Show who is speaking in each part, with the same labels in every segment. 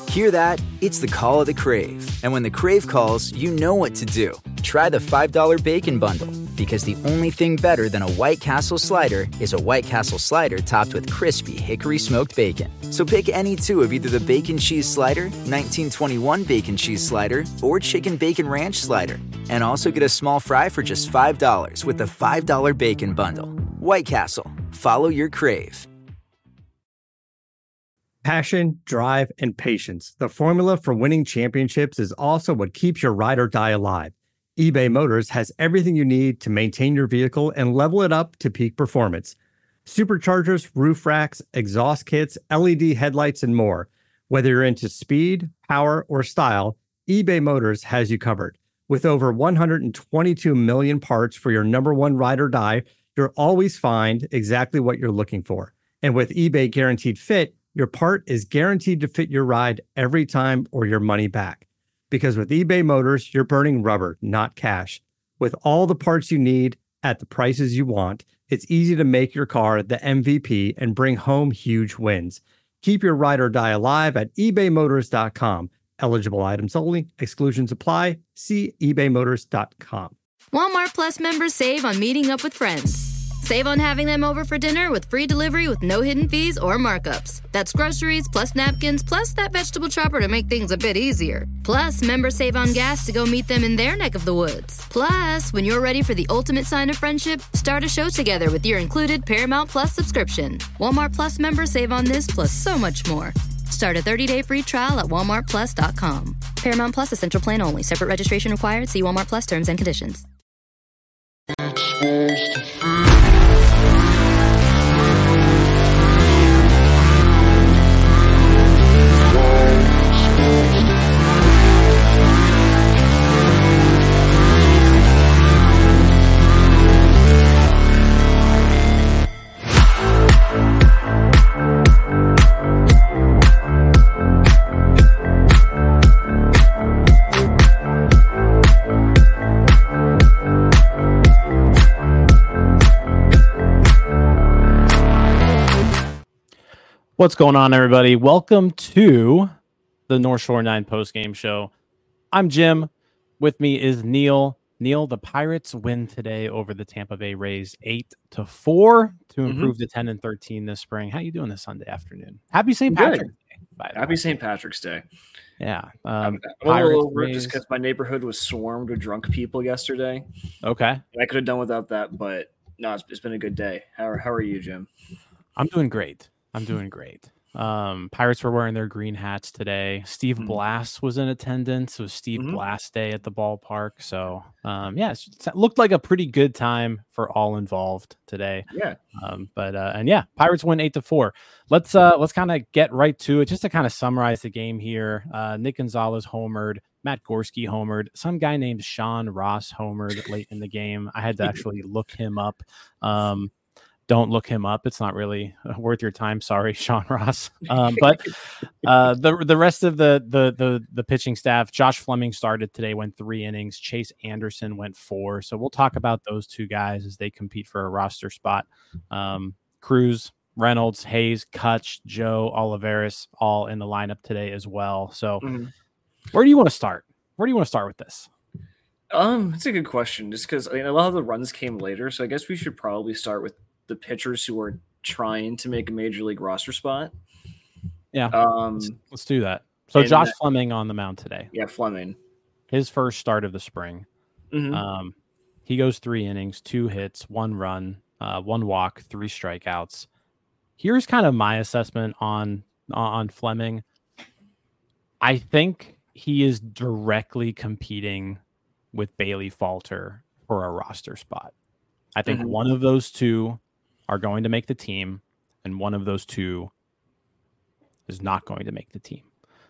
Speaker 1: Hear that? It's the call of the Crave. And when the Crave calls, you know what to do. Try the $5 Bacon Bundle, because the only thing better than a White Castle slider is a White Castle slider topped with crispy hickory smoked bacon. So pick any two of either the Bacon Cheese Slider, 1921 Bacon Cheese Slider, or Chicken Bacon Ranch Slider. And also get a small fry for just $5 with the $5 Bacon Bundle. White Castle. Follow your Crave.
Speaker 2: Passion, drive, and patience. The formula for winning championships is also what keeps your ride or die alive. eBay Motors has everything you need to maintain your vehicle and level it up to peak performance. Superchargers, roof racks, exhaust kits, LED headlights, and more. Whether you're into speed, power, or style, eBay Motors has you covered. With over 122 million parts for your number one ride or die, you'll always find exactly what you're looking for. And with eBay Guaranteed Fit, your part is guaranteed to fit your ride every time or your money back. Because with eBay Motors, you're burning rubber, not cash. With all the parts you need at the prices you want, it's easy to make your car the MVP and bring home huge wins. Keep your ride or die alive at ebaymotors.com. Eligible items only. Exclusions apply. See ebaymotors.com.
Speaker 3: Walmart Plus members save on meeting up with friends. Save on having them over for dinner with free delivery with no hidden fees or markups. That's groceries, plus napkins, plus that vegetable chopper to make things a bit easier. Plus, members save on gas to go meet them in their neck of the woods. Plus, when you're ready for the ultimate sign of friendship, start a show together with your included Paramount Plus subscription. Walmart Plus members save on this plus so much more. Start a 30-day free trial at walmartplus.com. Paramount Plus Essential Plan only. Separate registration required. See Walmart Plus terms and conditions.
Speaker 4: What's going on, everybody? Welcome to the North Shore 9 post-game show. I'm Jim. With me is Neil. Neil, the Pirates win today over the Tampa Bay Rays 8-4 to improve to 10-13 this spring. How you doing this Sunday afternoon? Happy St. Patrick's Day.
Speaker 5: Happy St. Patrick's Day.
Speaker 4: Yeah.
Speaker 5: I'm a little over just because my neighborhood was swarmed with drunk people yesterday.
Speaker 4: Okay.
Speaker 5: I could have done without that, but no, it's been a good day. How are you, Jim?
Speaker 4: I'm doing great. Pirates were wearing their green hats today. Steve Blass was in attendance. It was Steve Blass Day at the ballpark. So, it looked like a pretty good time for all involved today.
Speaker 5: Yeah.
Speaker 4: Pirates win 8-4. Let's kind of get right to it. Just to kind of summarize the game here. Nick Gonzalez homered. Matt Gorski homered. Some guy named Sean Ross homered late in the game. I had to actually look him up. Don't look him up. It's not really worth your time. Sorry, Sean Ross. But the rest of the pitching staff, Josh Fleming started today, went 3 innings. Chase Anderson went 4. So we'll talk about those two guys as they compete for a roster spot. Cruz, Reynolds, Hayes, Kutch, Joe, Olivares, all in the lineup today as well. So where do you want to start? Where do you want to start with this?
Speaker 5: It's a good question. Just because a lot of the runs came later, so I guess we should probably start with the pitchers who are trying to make a major league roster spot.
Speaker 4: Yeah. Let's do that. So Josh Fleming on the mound today.
Speaker 5: Yeah, Fleming.
Speaker 4: His first start of the spring. He goes 3 innings, 2 hits, 1 run, 1 walk, 3 strikeouts. Here's kind of my assessment on Fleming. I think he is directly competing with Bailey Falter for a roster spot. I think one of those two are going to make the team, and one of those two is not going to make the team.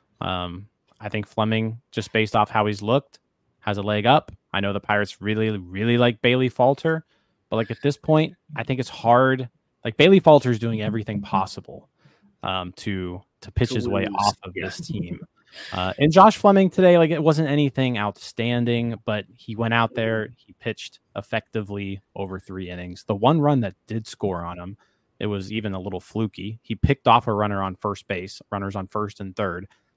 Speaker 4: I think Fleming, just based off how he's looked, has a leg up. I know the Pirates really, really like Bailey Falter, but like at this point, I think it's hard. Like Bailey Falter is doing everything possible to pitch his way off of this team. And Josh Fleming today, like it wasn't anything outstanding, but he went out there, he pitched effectively over 3 innings. The one run that did score on him, it was even a little fluky. He picked off a runner on first base, runners on first and third,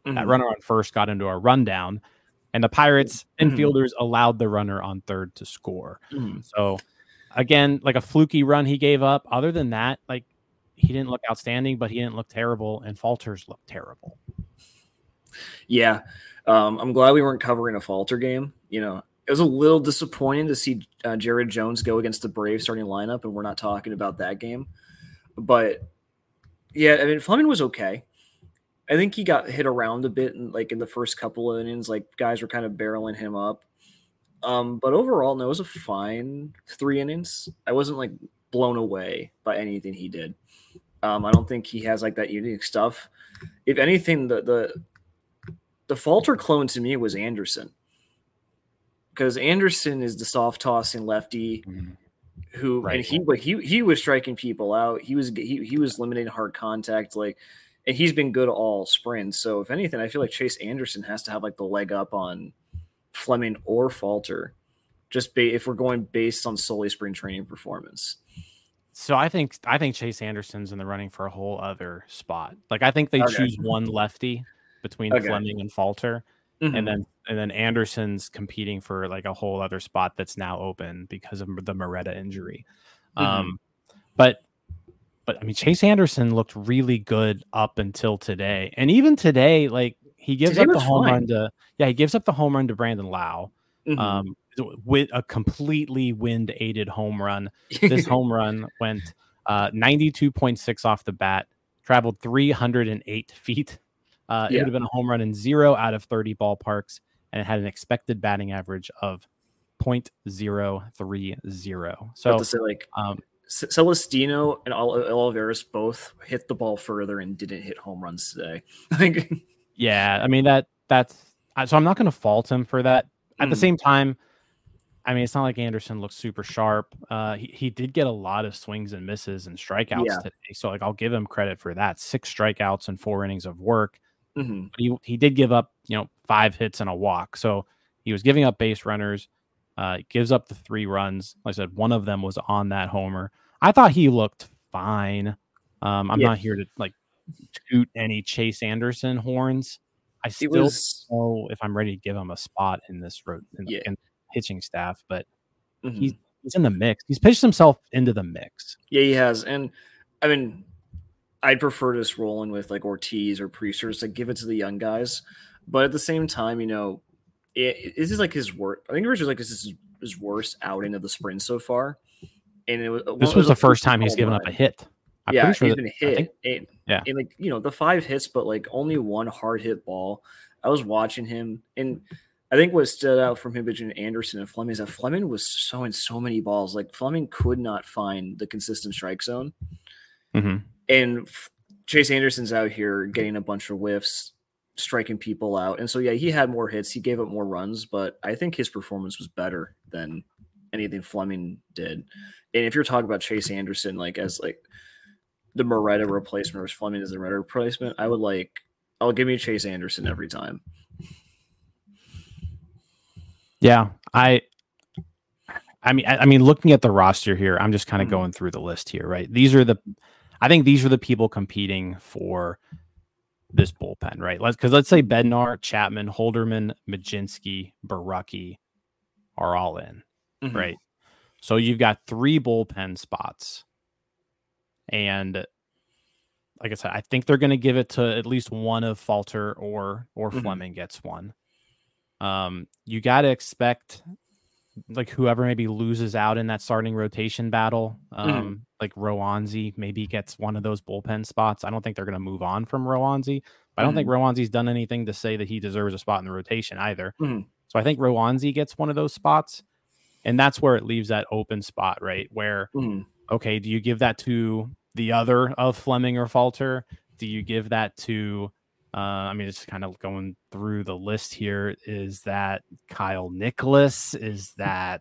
Speaker 4: That runner on first got into a rundown, and the Pirates infielders allowed the runner on third to score. So again, like a fluky run he gave up. Other than that, like he didn't look outstanding, but he didn't look terrible, and Falters looked terrible.
Speaker 5: Yeah. I'm glad we weren't covering a Falter game. You know, it was a little disappointing to see Jared Jones go against the Braves starting lineup, and we're not talking about that game. But yeah, I mean, Fleming was okay. I think he got hit around a bit in the first couple of innings, like guys were kind of barreling him up. But overall, no, it was a fine 3 innings. I wasn't like blown away by anything he did. I don't think he has like that unique stuff. If anything, the Falter clone to me was Anderson, because Anderson is the soft tossing lefty who, right. And he was striking people out. He was limiting hard contact, and he's been good all spring. So if anything, I feel like Chase Anderson has to have like the leg up on Fleming or Falter, if we're going based on solely spring training performance.
Speaker 4: So I think Chase Anderson's in the running for a whole other spot. Like I think they choose one lefty between Fleming and Falter, and then Anderson's competing for like a whole other spot that's now open because of the Moretta injury. But I mean, Chase Anderson looked really good up until today, and even today, like he gives up the home run to Brandon Lau. With a completely wind-aided home run. This home run went 92.6 off the bat, traveled 308 feet. It would have been a home run in 0 out of 30 ballparks, and it had an expected batting average of .030. So
Speaker 5: to say, Celestino and Olivares both hit the ball further and didn't hit home runs today.
Speaker 4: Yeah, I mean that's so I'm not going to fault him for that. At the same time, I mean, it's not like Anderson looks super sharp. He did get a lot of swings and misses and strikeouts today. So like I'll give him credit for that. 6 strikeouts and 4 innings of work. But he did give up, 5 hits and a walk. So he was giving up base runners, gives up the 3 runs. Like I said, one of them was on that homer. I thought he looked fine. I'm not here to like toot any Chase Anderson horns. I still don't know if I'm ready to give him a spot in this in pitching staff, but he's in the mix. He's pitched himself into the mix.
Speaker 5: Yeah, he has. And I mean, I'd prefer just rolling with like Ortiz or Priesters to give it to the young guys. But at the same time, this is like his worst. I think Richard's like this is his worst outing of the spring so far. And
Speaker 4: this was the first time he's given up a hit.
Speaker 5: I'm pretty sure he's been hit. And the 5 hits, but like only 1 hard hit ball. I was watching him, and I think what stood out from him between Anderson and Fleming is that Fleming was throwing so many balls. Like Fleming could not find the consistent strike zone. And Chase Anderson's out here getting a bunch of whiffs, striking people out. And so, yeah, he had more hits. He gave up more runs, but I think his performance was better than anything Fleming did. And if you're talking about Chase Anderson, like as like the Moretta replacement or Fleming as the Moretta replacement, I'll give me Chase Anderson every time.
Speaker 4: Yeah, I mean, looking at the roster here, I'm just kind of going through the list here, right? I think these are the people competing for this bullpen, right? Let's say Bednar, Chapman, Holderman, Majinski, Barucki are all in, right? So you've got 3 bullpen spots, and like I said, I think they're going to give it to at least one of Falter or Fleming gets one. You got to expect like whoever maybe loses out in that starting rotation battle, like Roansy maybe gets one of those bullpen spots. I don't think they're going to move on from Roansy, but I don't think Roansy's done anything to say that he deserves a spot in the rotation either. So I think Roansy gets one of those spots, and that's where it leaves that open spot, right? Where, okay, do you give that to the other of Fleming or Falter? Do you give that to it's kind of going through the list here. Is that Kyle Nicholas? Is that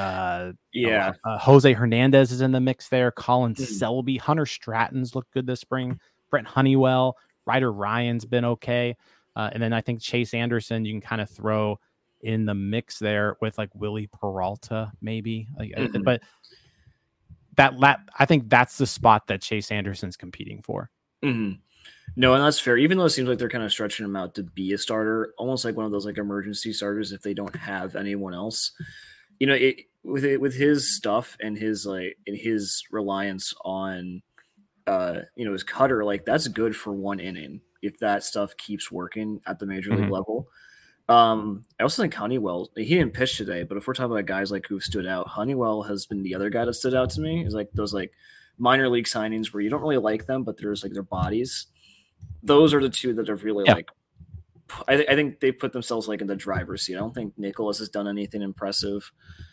Speaker 4: Jose Hernandez is in the mix there? Colin Selby, Hunter Stratton's looked good this spring. Brent Honeywell, Ryder Ryan's been okay. And then I think Chase Anderson, you can kind of throw in the mix there with like Willie Peralta, maybe. But I think that's the spot that Chase Anderson's competing for.
Speaker 5: No, and that's fair. Even though it seems like they're kind of stretching him out to be a starter, almost like one of those like emergency starters if they don't have anyone else. With his stuff and his reliance on his cutter, like that's good for 1 inning if that stuff keeps working at the major league level. I also think Honeywell, he didn't pitch today, but if we're talking about guys like who've stood out, Honeywell has been the other guy that stood out to me. Is like those like minor league signings where you don't really like them, but there's like their bodies. Those are the two that have really like. I think they put themselves like in the driver's seat. I don't think Nicholas has done anything impressive.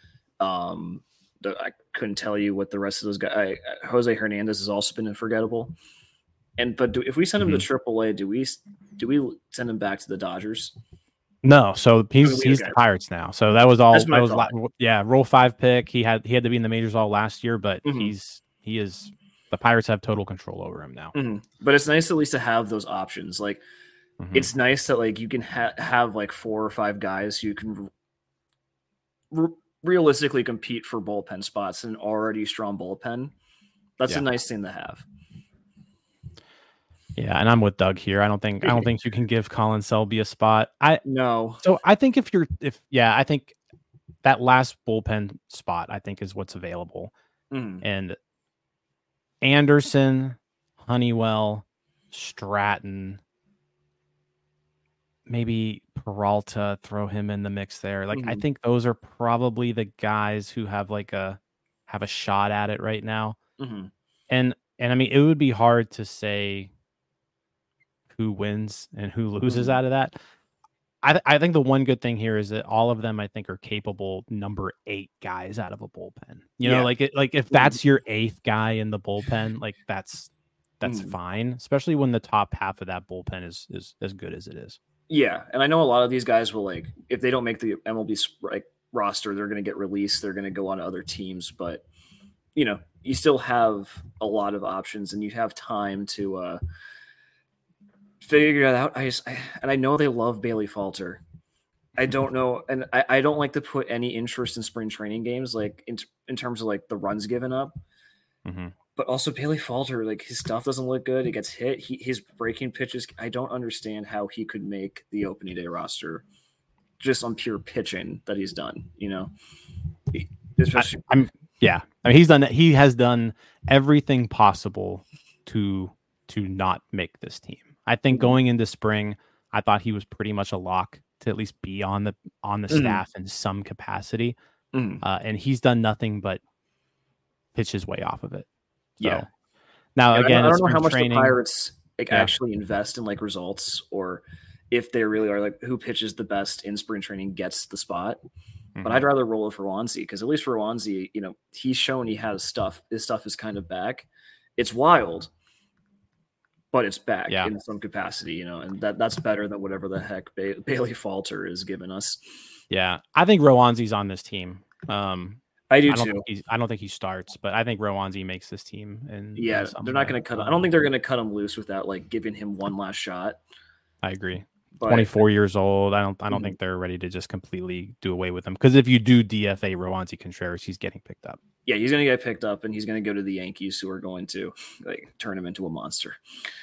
Speaker 5: I couldn't tell you what the rest of those guys. Jose Hernandez has also been unforgettable. But if we send him to AAA, do we send him back to the Dodgers?
Speaker 4: No, so he's the Pirates now. So that was all. That was Rule 5 pick. He had to be in the majors all last year, but he is. The Pirates have total control over him now.
Speaker 5: But it's nice at least to have those options. Like it's nice that like you can have like 4 or 5 guys who can realistically compete for bullpen spots in an already strong bullpen. That's a nice thing to have.
Speaker 4: Yeah, and I'm with Doug here. I don't think you can give Colin Selby a spot.
Speaker 5: No.
Speaker 4: So I think I think that last bullpen spot I think is what's available. And Anderson, Honeywell, Stratton, maybe Peralta, throw him in the mix there. Like I think those are probably the guys who have a shot at it right now. And I mean, it would be hard to say who wins and who loses out of that. I think the one good thing here is that all of them I think are capable number 8 guys out of a bullpen. You know, like if that's your 8th guy in the bullpen, like that's fine, especially when the top half of that bullpen is as good as it is.
Speaker 5: Yeah, and I know a lot of these guys will like if they don't make the MLB roster, they're going to get released. They're going to go on to other teams, but you still have a lot of options, and you have time to figure it out. I know they love Bailey Falter. I don't know, and I don't like to put any interest in spring training games, like in terms of like the runs given up. But also Bailey Falter, like his stuff doesn't look good. It gets hit. His breaking pitches. I don't understand how he could make the opening day roster just on pure pitching that he's done. Especially.
Speaker 4: I mean, he has done everything possible to not make this team. I think going into spring, I thought he was pretty much a lock to at least be on the staff in some capacity. And he's done nothing but pitch his way off of it. So, now again,
Speaker 5: I don't know how much the Pirates actually invest in like results, or if they really are like who pitches the best in spring training gets the spot. But I'd rather roll it for Roansy, because at least for Roansy, he's shown he has stuff. His stuff is kind of back. It's wild, but it's back in some capacity, and that's better than whatever the heck Bailey Falter is giving us.
Speaker 4: Yeah, I think Rowansy's on this team.
Speaker 5: I do too.
Speaker 4: I don't think he starts, but I think Roansy makes this team. And
Speaker 5: they're not going to cut him. I don't think they're going to cut him loose without like giving him one last shot.
Speaker 4: I agree. 24 years old. I don't think they're ready to just completely do away with him, because if you do DFA Roansy Contreras, he's getting picked up.
Speaker 5: Yeah, he's going to get picked up, and he's going to go to the Yankees, who are going to like turn him into a monster.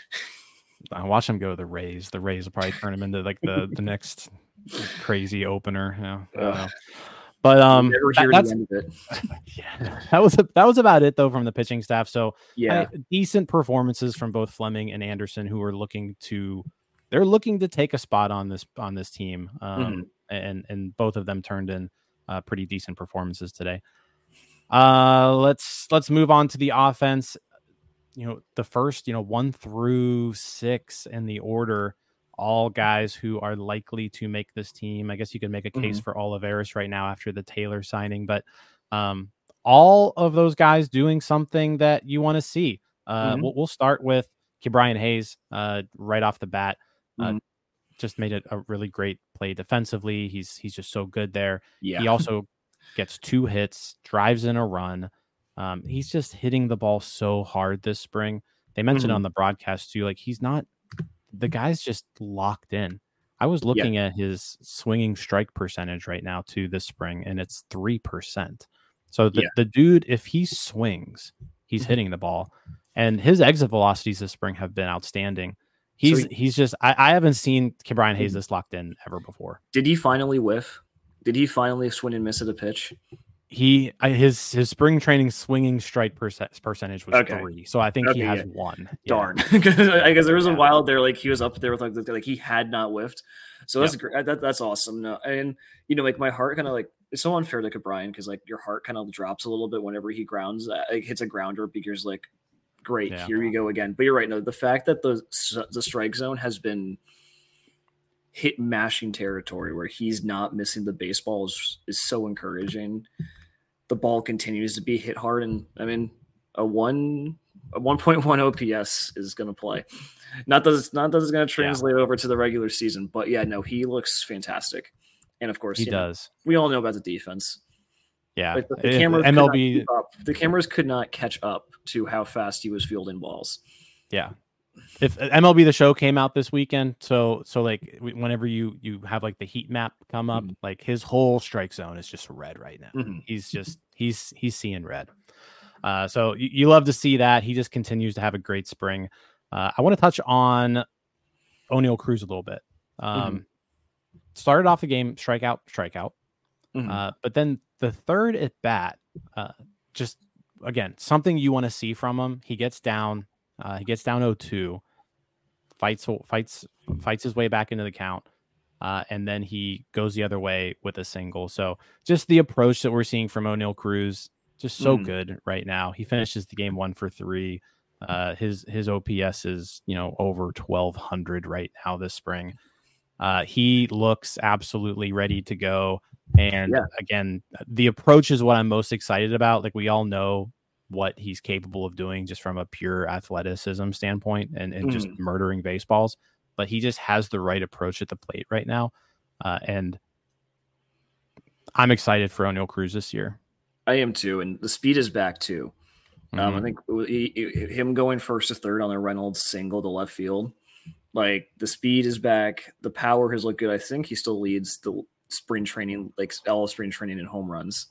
Speaker 4: I watch him go to the Rays. The Rays will probably turn him into like the next crazy opener. Yeah. But that's the end of it. That was about it though from the pitching staff. So decent performances from both Fleming and Anderson, who are looking to take a spot on this team. And both of them turned in pretty decent performances today. Let's move on to the offense. The first 1 through 6 in the order, all guys who are likely to make this team. I guess you could make a case for Olivares right now after the Taylor signing, but all of those guys doing something that you want to see. We'll start with Ke'Bryan Hayes right off the bat. Just made it a really great play defensively. He's just so good there. Yeah. He also gets 2 hits, drives in a run. He's just hitting the ball so hard this spring. They mentioned on the broadcast too, like the guy's just locked in. I was looking at his swinging strike percentage right now too this spring, and it's 3%. So the dude, if he swings, he's hitting the ball, and his exit velocities this spring have been outstanding. He's just I haven't seen Brian Hayes this locked in ever before.
Speaker 5: Did he finally whiff? Did he finally swing and miss at a pitch?
Speaker 4: His spring training swinging strike percentage was 3, so I think he has 1.
Speaker 5: Darn, I guess there was a while there like he was up there with like he had not whiffed, so that's great. That's awesome. No, and like my heart kind of like it's so unfair to Brian because like your heart kind of drops a little bit whenever he grounds like hits a grounder because like great here you go again. But you're right. No, the fact that the strike zone has been hit mashing territory where he's not missing the baseball is so encouraging. The ball continues to be hit hard, and I mean a 1.1 OPS is going to play. Not that it's going to translate over to the regular season, but yeah, no, he looks fantastic, and of course
Speaker 4: he does.
Speaker 5: We all know about the defense.
Speaker 4: Yeah,
Speaker 5: like the cameras could not catch up to how fast he was fielding balls.
Speaker 4: Yeah. If MLB The Show came out this weekend, so like whenever you have like the heat map come up, like his whole strike zone is just red right now. He's seeing red. So you love to see that. He just continues to have a great spring. I want to touch on Oneil Cruz a little bit. Started off the game strikeout, but then the third at bat, just again something you want to see from him. He gets down 0-2, fights his way back into the count, and then he goes the other way with a single. So just the approach that we're seeing from Oneil Cruz, just so good right now. He finishes the game 1 for 3. His OPS is over 1,200 right now this spring. He looks absolutely ready to go. And again, the approach is what I'm most excited about. Like we all know what he's capable of doing just from a pure athleticism standpoint and just murdering baseballs, but he just has the right approach at the plate right now. And I'm excited for Oneil Cruz this year.
Speaker 5: I am too. And the speed is back too. I think him going first to third on a Reynolds single to left field, like the speed is back. The power has looked good. I think he still leads the spring training, like all of spring training in home runs.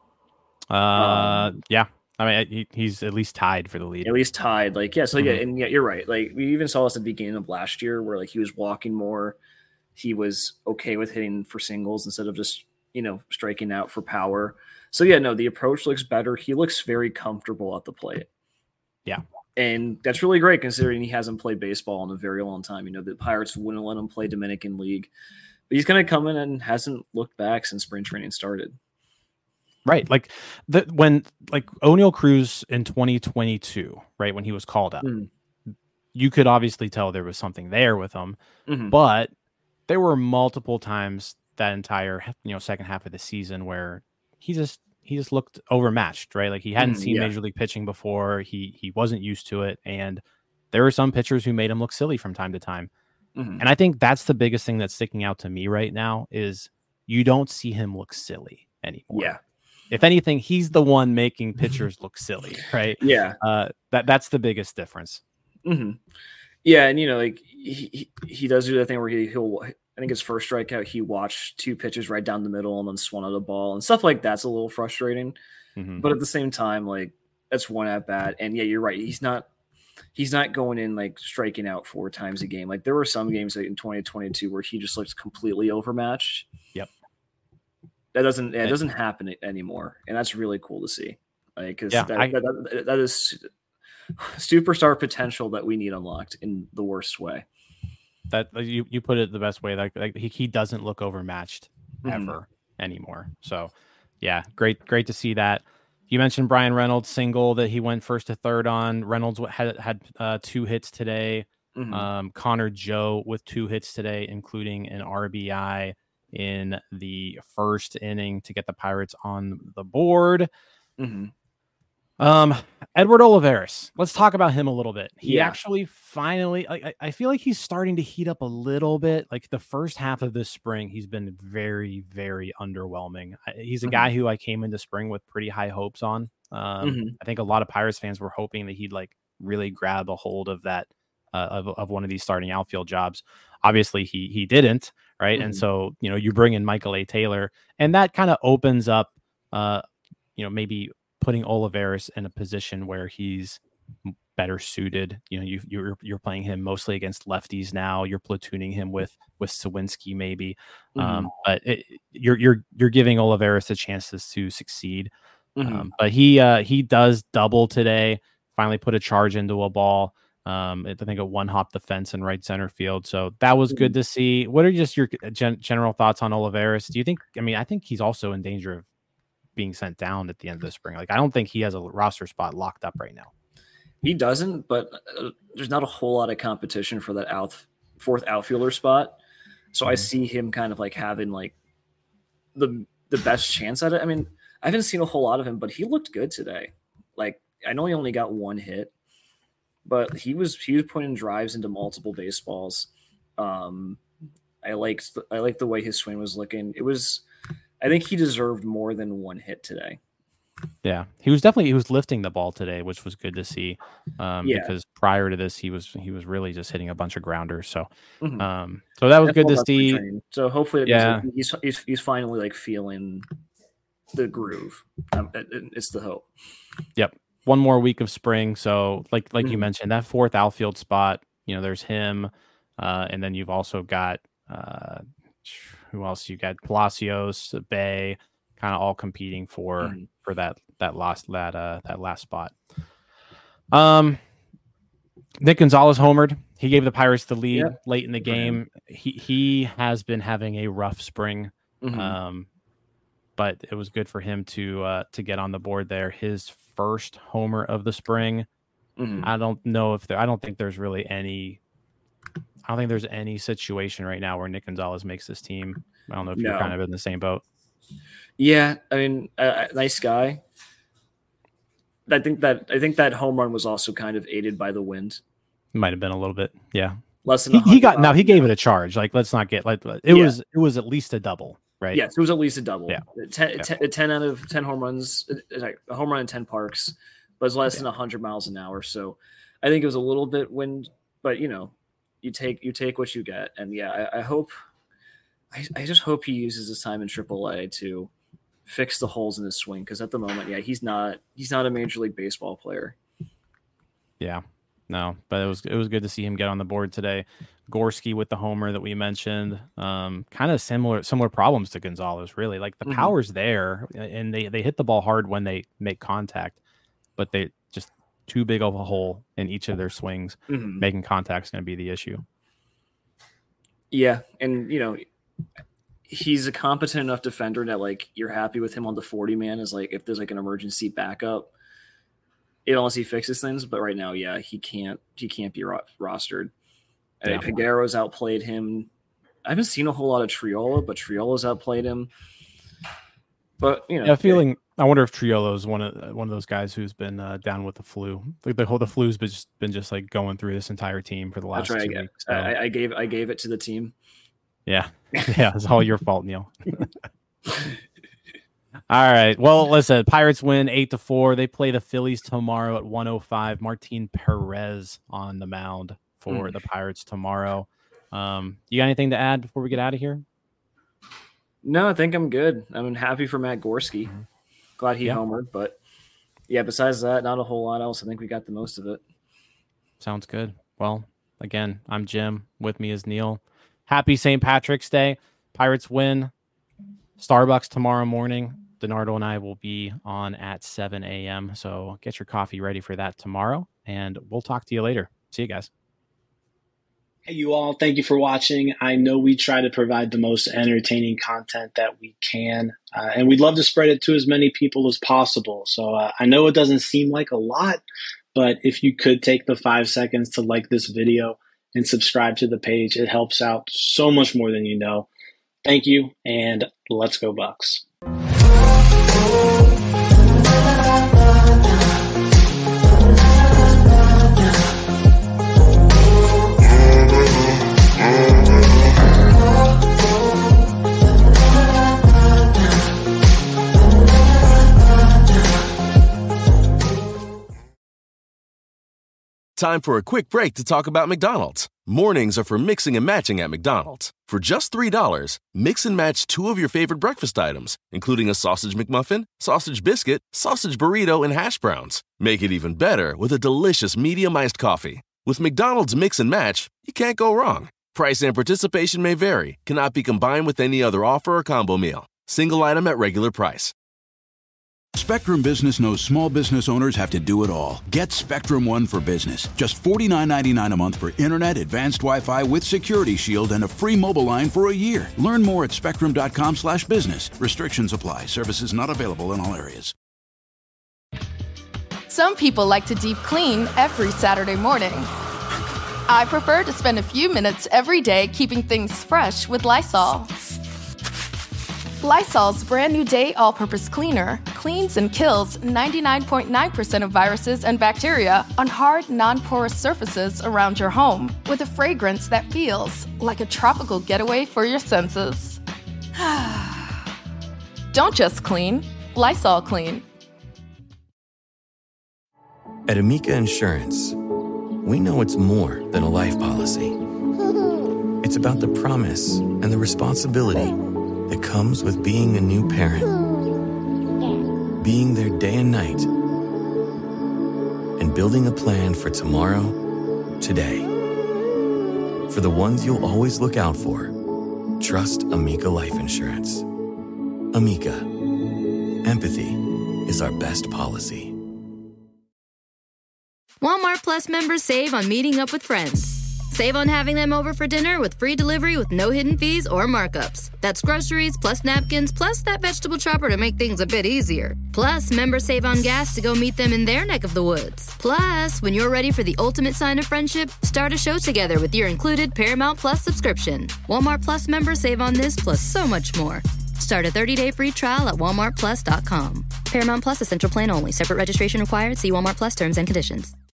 Speaker 4: Yeah. I mean, he's at least tied for the lead.
Speaker 5: At least tied. Like, yeah. So, and you're right. Like, we even saw this at the beginning of last year where, like, he was walking more. He was okay with hitting for singles instead of just, striking out for power. So, yeah, no, the approach looks better. He looks very comfortable at the plate.
Speaker 4: Yeah.
Speaker 5: And that's really great considering he hasn't played baseball in a very long time. The Pirates wouldn't let him play Dominican League. But he's going to come in and hasn't looked back since spring training started.
Speaker 4: Right. Like when Oneil Cruz in 2022, right, when he was called up, you could obviously tell there was something there with him, but there were multiple times that entire, second half of the season where he just looked overmatched, right? Like he hadn't seen major league pitching before. He wasn't used to it. And there were some pitchers who made him look silly from time to time. And I think that's the biggest thing that's sticking out to me right now is you don't see him look silly anymore.
Speaker 5: Yeah.
Speaker 4: If anything, he's the one making pitchers look silly, right?
Speaker 5: Yeah.
Speaker 4: That's the biggest difference.
Speaker 5: Yeah, and like he does do that thing where he'll I think his first strikeout he watched 2 pitches right down the middle and then swung at a ball and stuff like that's a little frustrating. But at the same time, like that's one at bat, and yeah, you're right. He's not going in like striking out 4 times a game. Like there were some games like in 2022 where he just looked completely overmatched.
Speaker 4: Yep.
Speaker 5: That doesn't happen anymore, and that's really cool to see. Like, because that is superstar potential that we need unlocked in the worst way.
Speaker 4: That you put it the best way. Like he doesn't look overmatched ever anymore. So, yeah, great to see that. You mentioned Brian Reynolds single that he went first to third on. Reynolds had 2 hits today. Connor Joe with 2 hits today, including an RBI in the first inning to get the Pirates on the board. Edward Olivares, let's talk about him a little bit. He actually finally, I feel like he's starting to heat up a little bit. Like the first half of this spring, he's been very, very underwhelming. He's a guy who I came into spring with pretty high hopes on. I think a lot of Pirates fans were hoping that he'd like really grab a hold of that, of one of these starting outfield jobs. Obviously he didn't. Right. And so, you bring in Michael A. Taylor and that kind of opens up, maybe putting Olivares in a position where he's better suited. You know, you're playing him mostly against lefties now. You're platooning him with Sawinski maybe, but you're giving Olivares the chances to succeed. But he does double today. Finally put a charge into a ball. I think it one-hopped the fence in right center field. So that was good to see. What are just your general thoughts on Olivares? Do you think, I think he's also in danger of being sent down at the end of the spring. Like, I don't think he has a roster spot locked up right now.
Speaker 5: He doesn't, but there's not a whole lot of competition for that fourth outfielder spot. So I see him kind of like having like the best chance at it. I mean, I haven't seen a whole lot of him, but he looked good today. Like, I know he only got one hit, but he was putting drives into multiple baseballs. I liked the way his swing was looking. I think he deserved more than one hit today.
Speaker 4: Yeah, he was lifting the ball today, which was good to see. Because prior to this, he was really just hitting a bunch of grounders. So, so that was good to see.
Speaker 5: So hopefully, he's finally like feeling the groove. It's the hope. Yep.
Speaker 4: One more week of spring. So like you mentioned, that fourth outfield spot, there's him. And then you've also got, who else? You got Palacios, Bay, kind of all competing for that last spot. Nick Gonzalez homered. He gave the Pirates the lead late in the game. He has been having a rough spring. But it was good for him to get on the board there. His first homer of the spring. I don't think there's any situation right now where Nick Gonzalez makes this team. I don't know if you're kind of in the same boat.
Speaker 5: Yeah, I mean, nice guy. I think that home run was also kind of aided by the wind.
Speaker 4: Might have been a little bit, yeah.
Speaker 5: Less than
Speaker 4: he gave it a charge. Like, let's not get it was at least a double, right?
Speaker 5: Yes, it was at least a double.
Speaker 4: Yeah.
Speaker 5: 10 out of 10 home runs, a home run in 10 parks, but it's less than 100 miles an hour. So I think it was a little bit wind, but you take what you get. And I just hope he uses his time in AAA to fix the holes in his swing, because at the moment, he's not a Major League Baseball player.
Speaker 4: Yeah, no, but it was good to see him get on the board today. Gorski with the homer that we mentioned, kind of similar problems to Gonzalez, really. Like, the power's there, and they hit the ball hard when they make contact, but they just too big of a hole in each of their swings. Making contact is going to be the issue.
Speaker 5: Yeah, and he's a competent enough defender that like you're happy with him on the 40 man is like if there's like an emergency backup, unless he fixes things. But right now, he can't be rostered. Yeah. Peguero's outplayed him. I haven't seen a whole lot of Triolo, but Triolo's outplayed him. But
Speaker 4: I wonder if Triolo is one of those guys who's been down with the flu. Like the flu's been just like going through this entire team for the last 2 weeks. So.
Speaker 5: I gave it to the team.
Speaker 4: Yeah, it's all your fault, Neil. All right. Well, listen, Pirates win 8-4. They play the Phillies tomorrow at 1:05. Martin Perez on the mound for the Pirates tomorrow. You got anything to add before we get out of here?
Speaker 5: No, I think I'm good. I'm happy for Matt Gorski. Glad he homered, but besides that, not a whole lot else. I think we got the most of it.
Speaker 4: Sounds good. Well, again, I'm Jim. With me is Neil. Happy St. Patrick's Day. Pirates win. Starbucks tomorrow morning. Donardo and I will be on at 7 a.m. So get your coffee ready for that tomorrow, and we'll talk to you later. See you guys.
Speaker 6: Hey, you all. Thank you for watching. I know we try to provide the most entertaining content that we can, and we'd love to spread it to as many people as possible. So I know it doesn't seem like a lot, but if you could take the 5 seconds to like this video and subscribe to the page, it helps out so much more than you know. Thank you, and let's go Bucks.
Speaker 7: Time for a quick break to talk about McDonald's. Mornings are for mixing and matching at McDonald's. For just $3, mix and match 2 of your favorite breakfast items, including a sausage McMuffin, sausage biscuit, sausage burrito, and hash browns. Make it even better with a delicious medium iced coffee. With McDonald's Mix and Match, you can't go wrong. Price and participation may vary. Cannot be combined with any other offer or combo meal. Single item at regular price.
Speaker 8: Spectrum Business knows small business owners have to do it all. Get Spectrum One for Business. Just $49.99 a month for internet, advanced Wi-Fi with Security Shield, and a free mobile line for a year. Learn more at spectrum.com/business. Restrictions apply. Services not available in all areas.
Speaker 9: Some people like to deep clean every Saturday morning. I prefer to spend a few minutes every day keeping things fresh with Lysol. Lysol's brand new Day All-Purpose Cleaner cleans and kills 99.9% of viruses and bacteria on hard, non-porous surfaces around your home with a fragrance that feels like a tropical getaway for your senses. Don't just clean, Lysol clean.
Speaker 10: At Amica Insurance, we know it's more than a life policy. It's about the promise and the responsibility that comes with being a new parent. Being there day and night. And building a plan for tomorrow, today. For the ones you'll always look out for, trust Amica Life Insurance. Amica. Empathy is our best policy.
Speaker 3: Walmart Plus members save on meeting up with friends. Save on having them over for dinner with free delivery with no hidden fees or markups. That's groceries plus napkins plus that vegetable chopper to make things a bit easier. Plus, members save on gas to go meet them in their neck of the woods. Plus, when you're ready for the ultimate sign of friendship, start a show together with your included Paramount Plus subscription. Walmart Plus members save on this plus so much more. Start a 30-day free trial at walmartplus.com. Paramount Plus Essential Plan only. Separate registration required. See Walmart Plus terms and conditions.